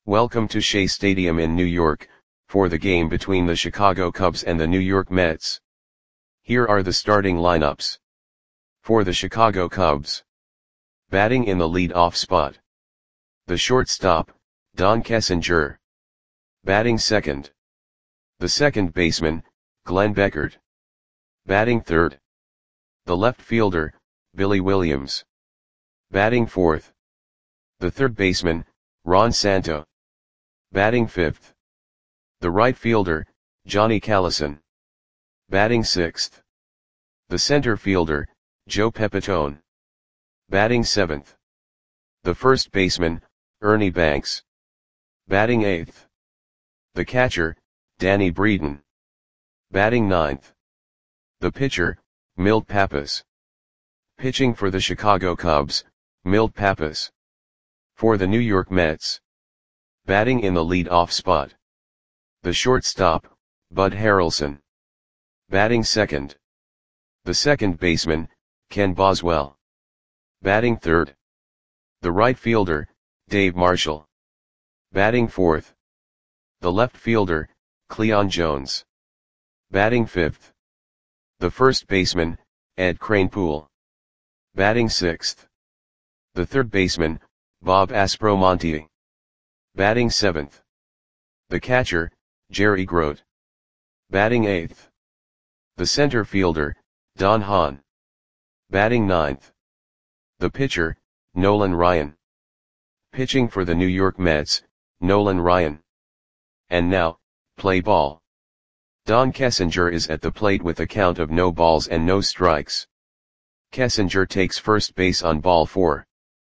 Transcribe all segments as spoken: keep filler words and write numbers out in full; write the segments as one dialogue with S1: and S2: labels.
S1: Welcome to Shea Stadium in New York, for the game between the Chicago Cubs and the New York Mets. Here are the starting lineups. For the Chicago Cubs. Batting in the lead-off spot. The shortstop, Don Kessinger. Batting second. The second baseman, Glenn Beckert. Batting third. The left fielder, Billy Williams. Batting fourth. The third baseman, Ron Santo. Batting fifth. The right fielder, Johnny Callison. Batting sixth. The center fielder, Joe Pepitone. Batting seventh. The first baseman, Ernie Banks. Batting eighth. The catcher, Danny Breeden. Batting ninth. The pitcher, Milt Pappas. Pitching for the Chicago Cubs, Milt Pappas. For the New York Mets. Batting in the lead-off spot. The shortstop, Bud Harrelson. Batting second. The second baseman, Ken Boswell. Batting third. The right fielder, Dave Marshall. Batting fourth. The left fielder, Cleon Jones. Batting fifth. The first baseman, Ed Kranepool. Batting sixth. The third baseman, Bob Aspromonte. Batting seventh. The catcher, Jerry Grote. Batting eighth. The center fielder, Don Hahn. Batting ninth. The pitcher, Nolan Ryan. Pitching for the New York Mets, Nolan Ryan. And now, play ball. Don Kessinger is at the plate with a count of no balls and no strikes. Kessinger takes first base on ball four.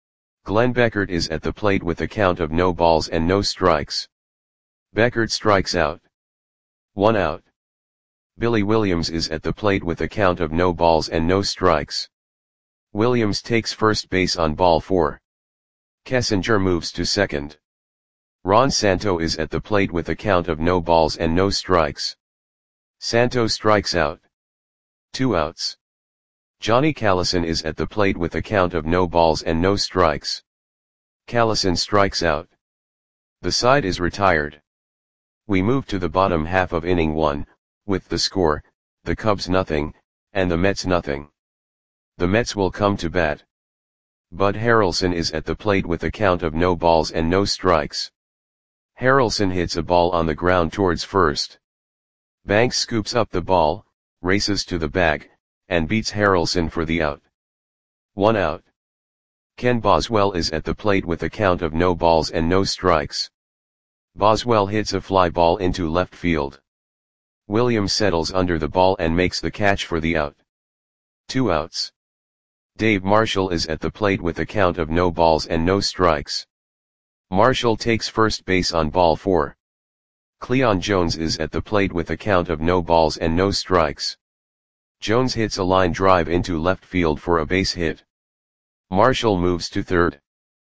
S1: Glenn Beckert is at the plate with a count of no balls and no strikes. Beckert strikes out. One out. Billy Williams is at the plate with a count of no balls and no strikes. Williams takes first base on ball four. Kessinger moves to second. Ron Santo is at the plate with a count of no balls and no strikes. Santo strikes out. Two outs. Johnny Callison is at the plate with a count of no balls and no strikes. Callison strikes out. The side is retired. We move to the bottom half of inning one, with the score, the Cubs nothing, and the Mets nothing. The Mets will come to bat. Bud Harrelson is at the plate with a count of no balls and no strikes. Harrelson hits a ball on the ground towards first. Banks scoops up the ball, races to the bag, and beats Harrelson for the out. One out. Ken Boswell is at the plate with a count of no balls and no strikes. Boswell hits a fly ball into left field. Williams settles under the ball and makes the catch for the out. Two outs. Dave Marshall is at the plate with a count of no balls and no strikes. Marshall takes first base on ball four. Cleon Jones is at the plate with a count of no balls and no strikes. Jones hits a line drive into left field for a base hit. Marshall moves to third.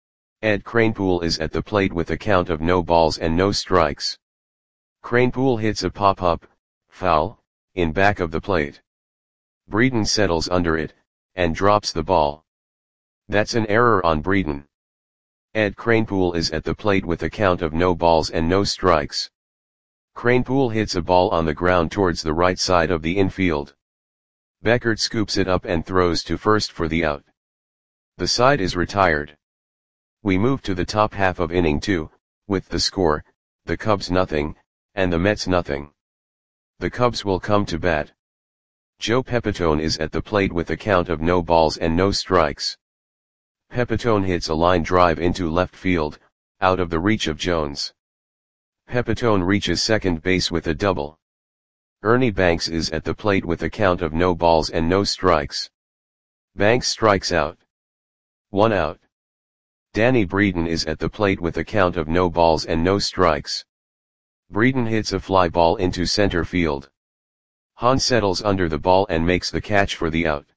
S1: Ed Kranepool is at the plate with a count of no balls and no strikes. Kranepool hits a pop-up, foul, in back of the plate. Breeden settles under it, and drops the ball. That's an error on Breeden. Ed Kranepool is at the plate with a count of no balls and no strikes. Kranepool hits a ball on the ground towards the right side of the infield. Beckert scoops it up and throws to first for the out. The side is retired. We move to the top half of inning two, with the score, the Cubs nothing, and the Mets nothing. The Cubs will come to bat. Joe Pepitone is at the plate with a count of no balls and no strikes. Pepitone hits a line drive into left field, out of the reach of Jones. Pepitone reaches second base with a double. Ernie Banks is at the plate with a count of no balls and no strikes. Banks strikes out. One out. Danny Breeden is at the plate with a count of no balls and no strikes. Breeden hits a fly ball into center field. Hahn settles under the ball and makes the catch for the out.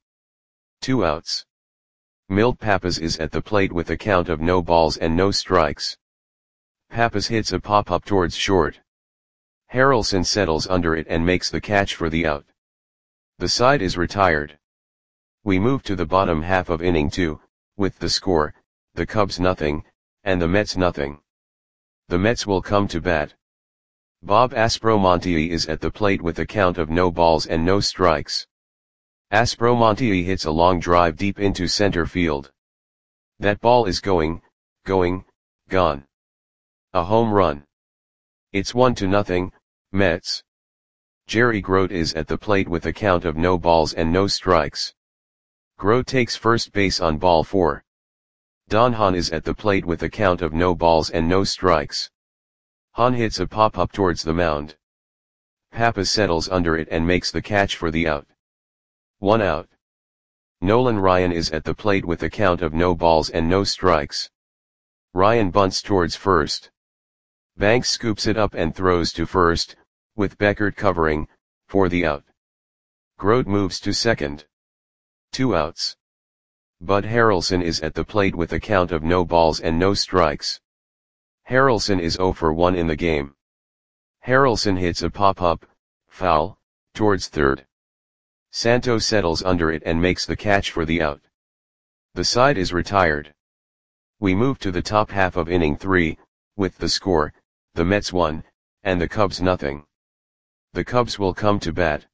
S1: Two outs. Milt Pappas is at the plate with a count of no balls and no strikes. Pappas hits a pop-up towards short. Harrelson settles under it and makes the catch for the out. The side is retired. We move to the bottom half of inning two, with the score, the Cubs nothing, and the Mets nothing. The Mets will come to bat. Bob Aspromonte is at the plate with a count of no balls and no strikes. Aspromonte hits a long drive deep into center field. That ball is going, going, gone. A home run. It's one to nothing, Mets. Jerry Grote is at the plate with a count of no balls and no strikes. Grote takes first base on ball four. Don Hahn is at the plate with a count of no balls and no strikes. Hahn hits a pop-up towards the mound. Pappas settles under it and makes the catch for the out. One out. Nolan Ryan is at the plate with a count of no balls and no strikes. Ryan bunts towards first. Banks scoops it up and throws to first, with Beckert covering, for the out. Grote moves to second. Two outs. Bud Harrelson is at the plate with a count of no balls and no strikes. Harrelson is oh for one in the game. Harrelson hits a pop-up, foul, towards third. Santo settles under it and makes the catch for the out. The side is retired. We move to the top half of inning three, with the score, the Mets one, and the Cubs nothing. The Cubs will come to bat.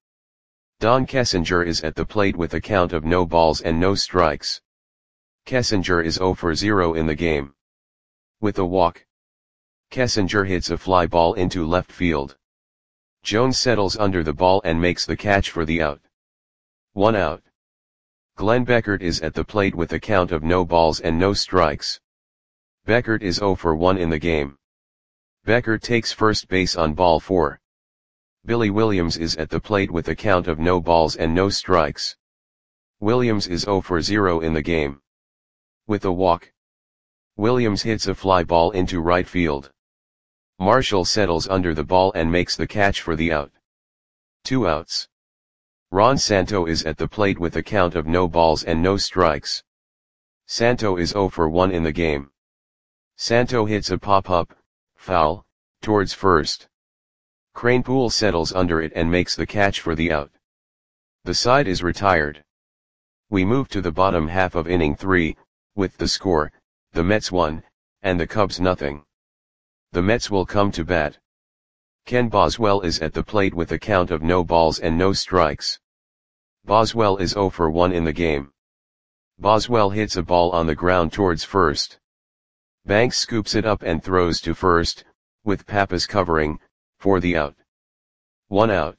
S1: Don Kessinger is at the plate with a count of no balls and no strikes. Kessinger is oh for zero in the game. With a walk. Kessinger hits a fly ball into left field. Jones settles under the ball and makes the catch for the out. One out. Glenn Beckert is at the plate with a count of no balls and no strikes. Beckert is oh for one in the game. Beckert takes first base on ball four. Billy Williams is at the plate with a count of no balls and no strikes. Williams is oh for zero in the game. With a walk. Williams hits a fly ball into right field. Marshall settles under the ball and makes the catch for the out. Two outs. Ron Santo is at the plate with a count of no balls and no strikes. Santo is oh for one in the game. Santo hits a pop-up, foul, towards first. Kranepool settles under it and makes the catch for the out. The side is retired. We move to the bottom half of inning three, with the score, the Mets one, and the Cubs nothing. The Mets will come to bat. Ken Boswell is at the plate with a count of no balls and no strikes. Boswell is oh for one in the game. Boswell hits a ball on the ground towards first. Banks scoops it up and throws to first, with Pappas covering, for the out. One out.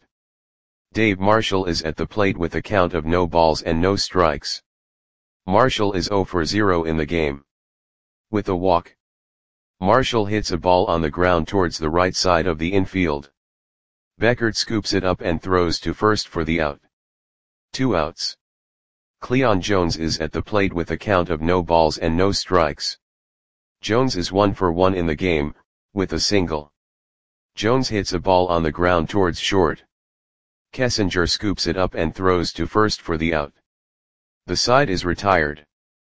S1: Dave Marshall is at the plate with a count of no balls and no strikes. Marshall is oh for zero in the game. With a walk. Marshall hits a ball on the ground towards the right side of the infield. Beckert scoops it up and throws to first for the out. Two outs. Cleon Jones is at the plate with a count of no balls and no strikes. Jones is one for one in the game, with a single. Jones hits a ball on the ground towards short. Kessinger scoops it up and throws to first for the out. The side is retired.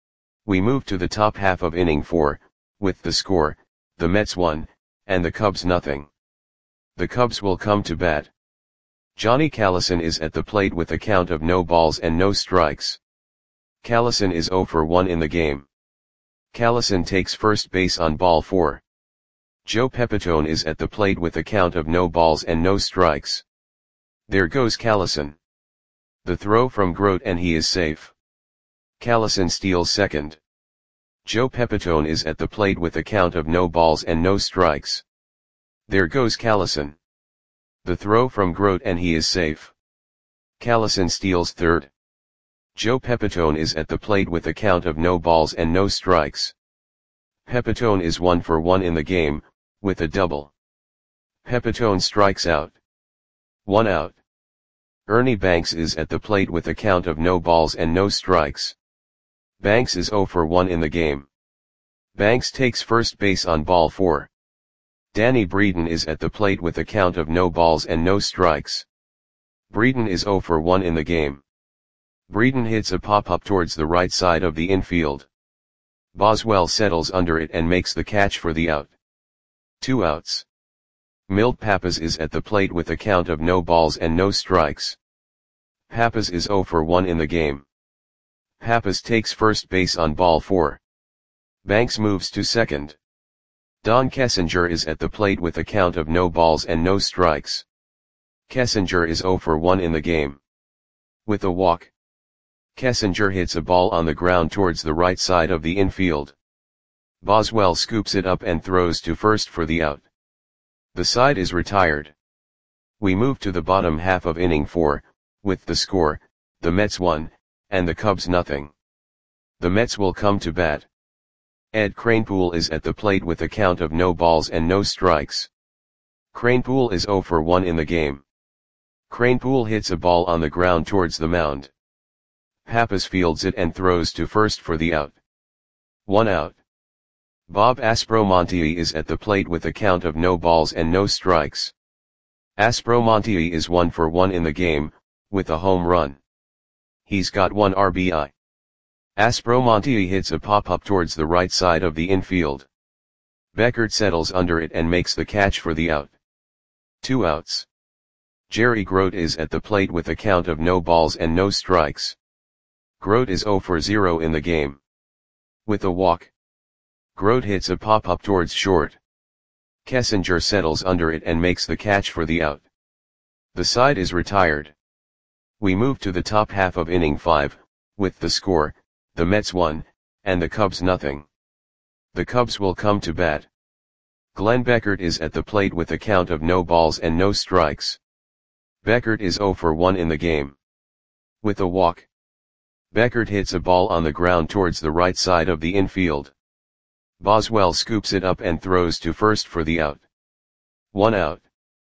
S1: We move to the top half of inning four, with the score, the Mets one, and the Cubs nothing. The Cubs will come to bat. Johnny Callison is at the plate with a count of no balls and no strikes. Callison is oh for one in the game. Callison takes first base on ball four. Joe Pepitone is at the plate with a count of no balls and no strikes. There goes Callison. The throw from Grote and he is safe. Callison steals second. Joe Pepitone is at the plate with a count of no balls and no strikes. There goes Callison. The throw from Grote and he is safe. Callison steals third. Joe Pepitone is at the plate with a count of no balls and no strikes. Pepitone is one for one in the game, with a double. Pepitone strikes out. One out. Ernie Banks is at the plate with a count of no balls and no strikes. Banks is oh for one in the game. Banks takes first base on ball four. Danny Breeden is at the plate with a count of no balls and no strikes. Breeden is oh for one in the game. Breeden hits a pop-up towards the right side of the infield. Boswell settles under it and makes the catch for the out. Two outs. Milt Pappas is at the plate with a count of no balls and no strikes. Pappas is oh for one in the game. Pappas takes first base on ball four. Banks moves to second. Don Kessinger is at the plate with a count of no balls and no strikes. Kessinger is zero for one in the game. With a walk, Kessinger hits a ball on the ground towards the right side of the infield. Boswell scoops it up and throws to first for the out. The side is retired. We move to the bottom half of inning four, with the score, the Mets one, and the Cubs nothing. The Mets will come to bat. Ed Kranepool is at the plate with a count of no balls and no strikes. Kranepool is zero for one in the game. Kranepool hits a ball on the ground towards the mound. Pappas fields it and throws to first for the out. One out. Bob Aspromonte is at the plate with a count of no balls and no strikes. Aspromonte is one for one in the game, with a home run. He's got one R B I. Aspromonte hits a pop-up towards the right side of the infield. Beckert settles under it and makes the catch for the out. Two outs. Jerry Grote is at the plate with a count of no balls and no strikes. Grote is zero for zero in the game. With a walk, Grote hits a pop-up towards short. Kessinger settles under it and makes the catch for the out. The side is retired. We move to the top half of inning five, with the score, the Mets one, and the Cubs nothing. The Cubs will come to bat. Glenn Beckert is at the plate with a count of no balls and no strikes. Beckert is zero for one in the game. With a walk, Beckert hits a ball on the ground towards the right side of the infield. Boswell scoops it up and throws to first for the out. One out.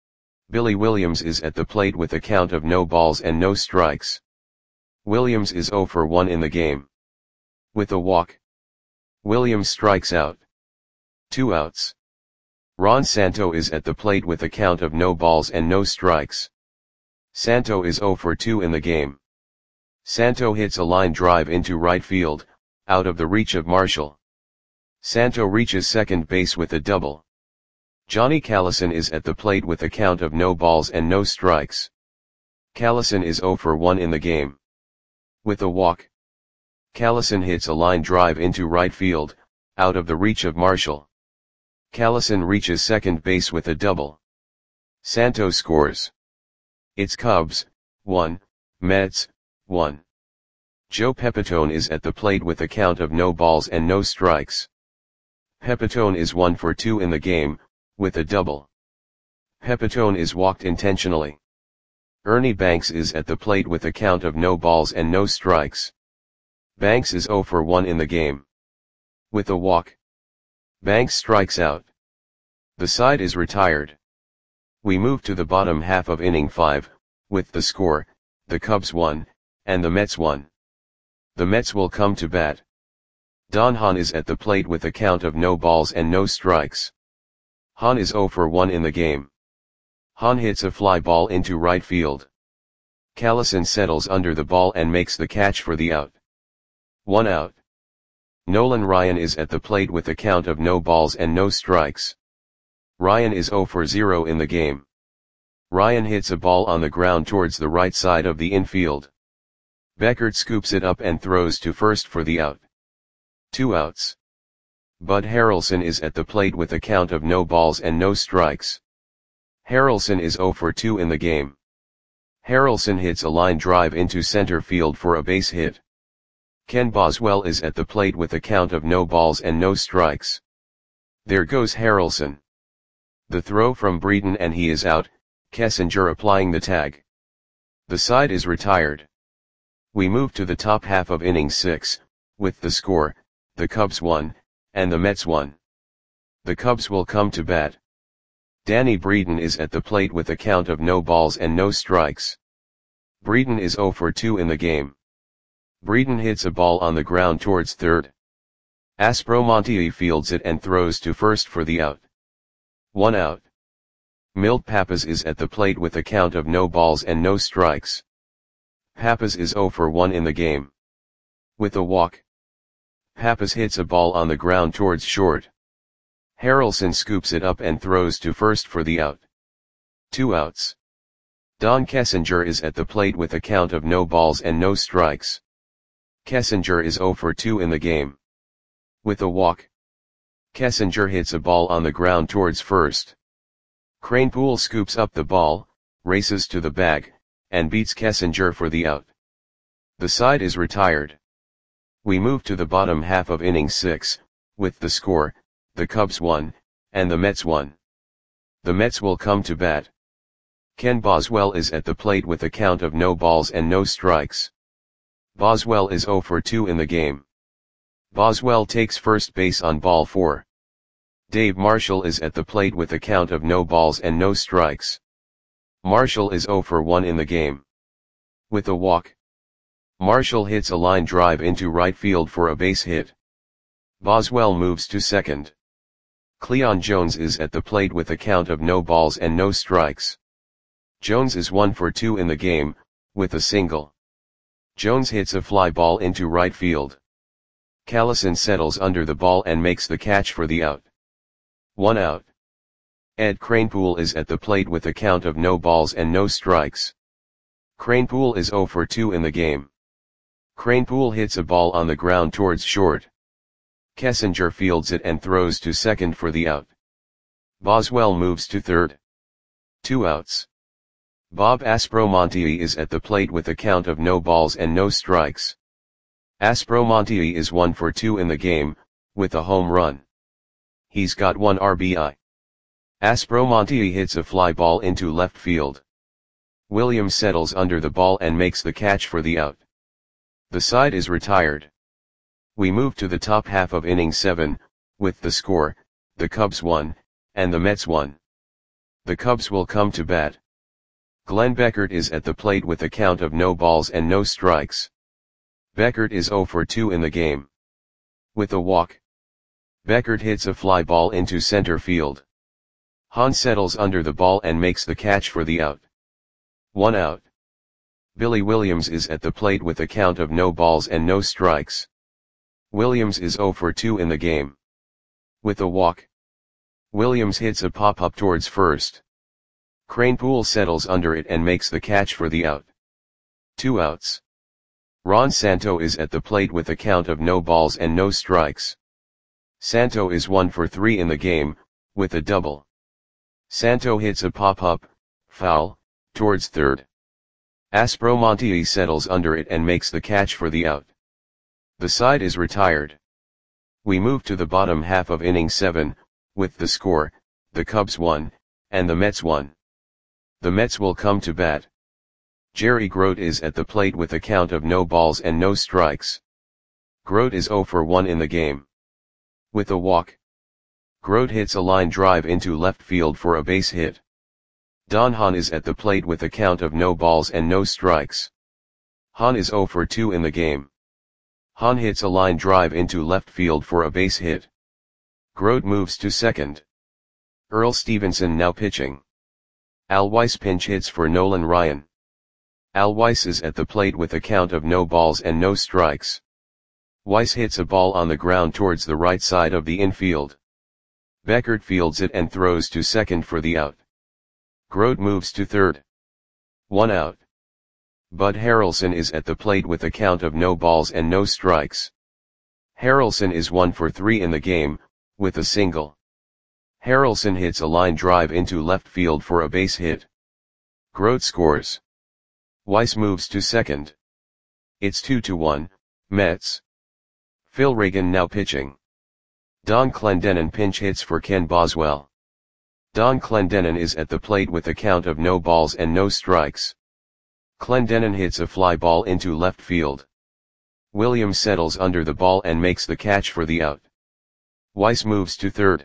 S1: Billy Williams is at the plate with a count of no balls and no strikes. Williams is zero for one in the game. With a walk, Williams strikes out. Two outs. Ron Santo is at the plate with a count of no balls and no strikes. Santo is zero for two in the game. Santo hits a line drive into right field, out of the reach of Marshall. Santo reaches second base with a double. Johnny Callison is at the plate with a count of no balls and no strikes. Callison is zero for one in the game. With a walk, Callison hits a line drive into right field, out of the reach of Marshall. Callison reaches second base with a double. Santo scores. It's Cubs, one, Mets, one. Joe Pepitone is at the plate with a count of no balls and no strikes. Pepitone is one for two in the game, with a double. Pepitone is walked intentionally. Ernie Banks is at the plate with a count of no balls and no strikes. Banks is zero for one in the game. With a walk, Banks strikes out. The side is retired. We move to the bottom half of inning five, with the score, the Cubs one, and the Mets one. The Mets will come to bat. Don Hahn is at the plate with a count of no balls and no strikes. Hahn is zero for one in the game. Hahn hits a fly ball into right field. Callison settles under the ball and makes the catch for the out. One out. Nolan Ryan is at the plate with a count of no balls and no strikes. Ryan is zero for zero in the game. Ryan hits a ball on the ground towards the right side of the infield. Beckert scoops it up and throws to first for the out. Two outs. Bud Harrelson is at the plate with a count of no balls and no strikes. Harrelson is zero for two in the game. Harrelson hits a line drive into center field for a base hit. Ken Boswell is at the plate with a count of no balls and no strikes. There goes Harrelson. The throw from Breeden and he is out, Kessinger applying the tag. The side is retired. We move to the top half of inning six, with the score, the Cubs one, and the Mets one. The Cubs will come to bat. Danny Breeden is at the plate with a count of no balls and no strikes. Breeden is zero for two in the game. Breeden hits a ball on the ground towards third. Aspromonte fields it and throws to first for the out. One out. Milt Pappas is at the plate with a count of no balls and no strikes. Pappas is zero for one in the game. With a walk, Pappas hits a ball on the ground towards short. Harrelson scoops it up and throws to first for the out. Two outs. Don Kessinger is at the plate with a count of no balls and no strikes. Kessinger is zero for two in the game. With a walk, Kessinger hits a ball on the ground towards first. Kranepool scoops up the ball, races to the bag, and beats Kessinger for the out. The side is retired. We move to the bottom half of inning six, with the score, the Cubs won, and the Mets won. The Mets will come to bat. Ken Boswell is at the plate with a count of no balls and no strikes. Boswell is oh for two in the game. Boswell takes first base on ball four. Dave Marshall is at the plate with a count of no balls and no strikes. Marshall is oh for one in the game. With a walk, Marshall hits a line drive into right field for a base hit. Boswell moves to second. Cleon Jones is at the plate with a count of no balls and no strikes. Jones is one for two in the game, with a single. Jones hits a fly ball into right field. Callison settles under the ball and makes the catch for the out. One out. Ed Kranepool is at the plate with a count of no balls and no strikes. Kranepool is oh for two in the game. Kranepool hits a ball on the ground towards short. Kessinger fields it and throws to second for the out. Boswell moves to third. Two outs. Bob Aspromonte is at the plate with a count of no balls and no strikes. Aspromonte is one for two in the game, with a home run. He's got one R B I. Aspromonte hits a fly ball into left field. Williams settles under the ball and makes the catch for the out. The side is retired. We move to the top half of inning seven, with the score, the Cubs won, and the Mets won. The Cubs will come to bat. Glenn Beckert is at the plate with a count of no balls and no strikes. Beckert is oh for two in the game. With a walk, Beckert hits a fly ball into center field. Hahn settles under the ball and makes the catch for the out. One out. Billy Williams is at the plate with a count of no balls and no strikes. Williams is oh for two in the game. With a walk, Williams hits a pop-up towards first. Kranepool settles under it and makes the catch for the out. Two outs. Ron Santo is at the plate with a count of no balls and no strikes. Santo is one for three in the game, with a double. Santo hits a pop-up, foul, towards third. Aspromonte settles under it and makes the catch for the out. The side is retired. We move to the bottom half of inning seven, with the score, the Cubs won, and the Mets won. The Mets will come to bat. Jerry Grote is at the plate with a count of no balls and no strikes. Grote is oh for one in the game. With a walk, Grote hits a line drive into left field for a base hit. Don Hahn is at the plate with a count of no balls and no strikes. Hahn is oh for two in the game. Hahn hits a line drive into left field for a base hit. Grote moves to second. Earl Stevenson now pitching. Al Weiss pinch hits for Nolan Ryan. Al Weiss is at the plate with a count of no balls and no strikes. Weiss hits a ball on the ground towards the right side of the infield. Beckert fields it and throws to second for the out. Grote moves to third. One out. Bud Harrelson is at the plate with a count of no balls and no strikes. Harrelson is one for three in the game, with a single. Harrelson hits a line drive into left field for a base hit. Grote scores. Weiss moves to second. It's two to one, Mets. Phil Reagan now pitching. Don Clendenon pinch hits for Ken Boswell. Don Clendenon is at the plate with a count of no balls and no strikes. Clendenon hits a fly ball into left field. Williams settles under the ball and makes the catch for the out. Weiss moves to third.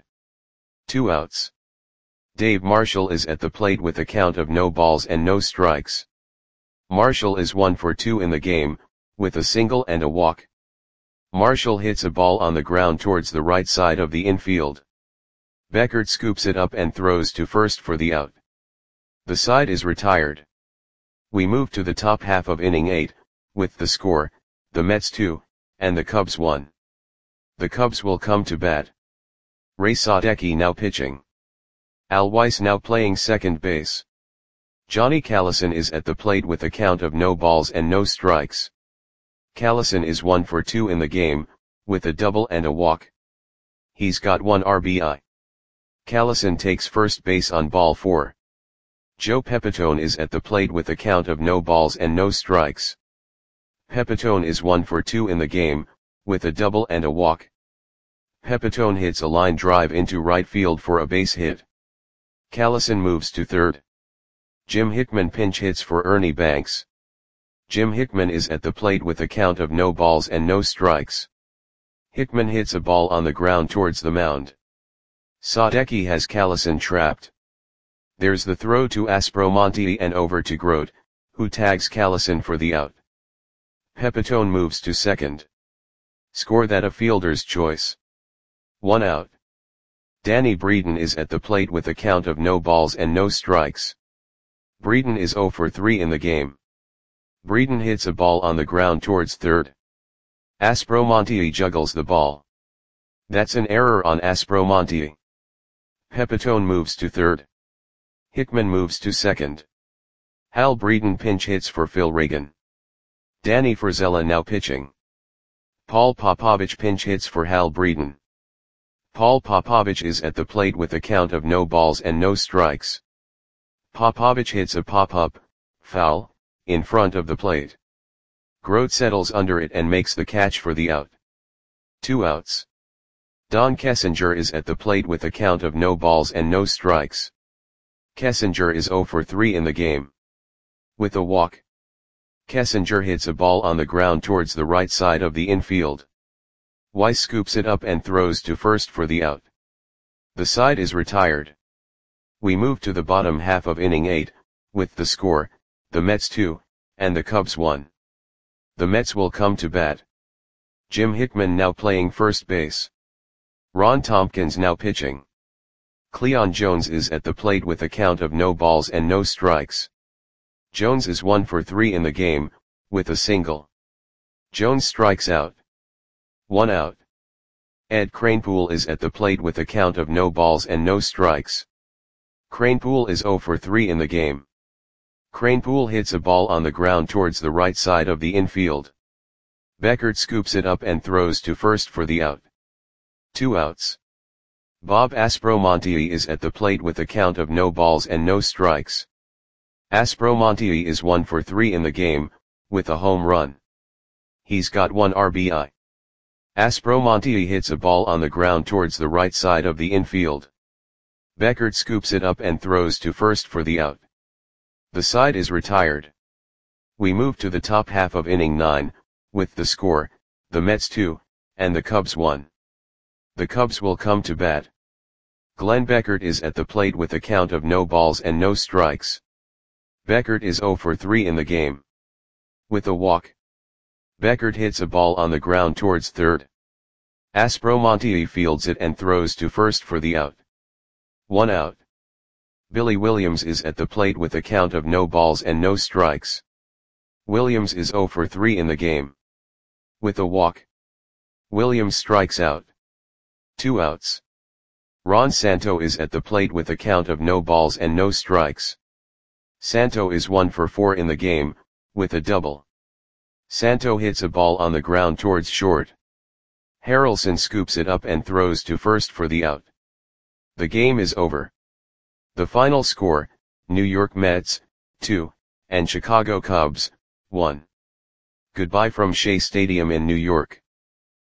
S1: Two outs. Dave Marshall is at the plate with a count of no balls and no strikes. Marshall is one for two in the game, with a single and a walk. Marshall hits a ball on the ground towards the right side of the infield. Beckert scoops it up and throws to first for the out. The side is retired. We move to the top half of inning eight, with the score, the Mets two, and the Cubs one. The Cubs will come to bat. Ray Sadecki now pitching. Al Weiss now playing second base. Johnny Callison is at the plate with a count of no balls and no strikes. Callison is one for two in the game, with a double and a walk. He's got one R B I. Callison takes first base on ball four. Joe Pepitone is at the plate with a count of no balls and no strikes. Pepitone is one for two in the game, with a double and a walk. Pepitone hits a line drive into right field for a base hit. Callison moves to third. Jim Hickman pinch hits for Ernie Banks. Jim Hickman is at the plate with a count of no balls and no strikes. Hickman hits a ball on the ground towards the mound. Sadecki has Callison trapped. There's the throw to Aspromonte and over to Grote, who tags Callison for the out. Pepitone moves to second. Score that a fielder's choice. One out. Danny Breeden is at the plate with a count of no balls and no strikes. Breeden is zero for three in the game. Breeden hits a ball on the ground towards third. Aspromonte juggles the ball. That's an error on Aspromonte. Pepitone moves to third. Hickman moves to second. Hal Breeden pinch hits for Phil Reagan. Danny Frizella now pitching. Paul Popovich pinch hits for Hal Breeden. Paul Popovich is at the plate with a count of no balls and no strikes. Popovich hits a pop-up, foul, in front of the plate. Grote settles under it and makes the catch for the out. Two outs. Don Kessinger is at the plate with a count of no balls and no strikes. Kessinger is zero for three in the game. With a walk. Kessinger hits a ball on the ground towards the right side of the infield. Weiss scoops it up and throws to first for the out. The side is retired. We move to the bottom half of inning eight, with the score, the Mets two, and the Cubs one. The Mets will come to bat. Jim Hickman now playing first base. Ron Tompkins now pitching. Cleon Jones is at the plate with a count of no balls and no strikes. Jones is one for three in the game, with a single. Jones strikes out. One out. Ed Kranepool is at the plate with a count of no balls and no strikes. Kranepool is zero for three in the game. Kranepool hits a ball on the ground towards the right side of the infield. Beckert scoops it up and throws to first for the out. Two outs. Bob Aspromonte is at the plate with a count of no balls and no strikes. Aspromonte is one for three in the game, with a home run. He's got one R B I. Aspromonte hits a ball on the ground towards the right side of the infield. Beckert scoops it up and throws to first for the out. The side is retired. We move to the top half of inning nine, with the score, the Mets two, and the Cubs one. The Cubs will come to bat. Glenn Beckert is at the plate with a count of no balls and no strikes. Beckert is zero for three in the game. With a walk. Beckert hits a ball on the ground towards third. Aspromonte fields it and throws to first for the out. One out. Billy Williams is at the plate with a count of no balls and no strikes. Williams is zero for three in the game. With a walk. Williams strikes out. Two outs. Ron Santo is at the plate with a count of no balls and no strikes. Santo is one for four in the game, with a double. Santo hits a ball on the ground towards short. Harrelson scoops it up and throws to first for the out. The game is over. The final score, New York Mets, two, and Chicago Cubs, one. Goodbye from Shea Stadium in New York.